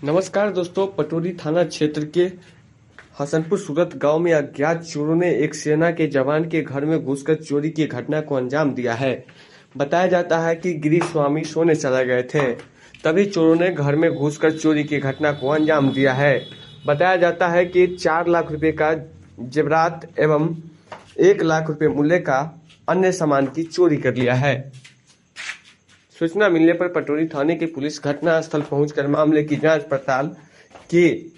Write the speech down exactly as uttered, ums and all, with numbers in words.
नमस्कार दोस्तों, पटोरी थाना क्षेत्र के हसनपुर सूरत गांव में अज्ञात चोरों ने एक सेना के जवान के घर में घुसकर चोरी की घटना को अंजाम दिया है। बताया जाता है कि गिरी स्वामी सोने चले गए थे, तभी चोरों ने घर में घुसकर चोरी की घटना को अंजाम दिया है। बताया जाता है कि चार लाख रुपए का जेवरात एवं एक लाख रुपए मूल्य का अन्य सामान की चोरी कर लिया है। सूचना मिलने पर पटोरी थाने की पुलिस घटनास्थल पहुंचकर मामले की जांच पड़ताल की